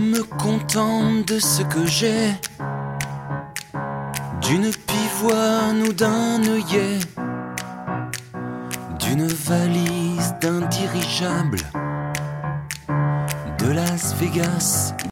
me contente de ce que j'ai, d'une pivoine ou d'un œillet, d'une valise, d'un dirigeable, de Las Vegas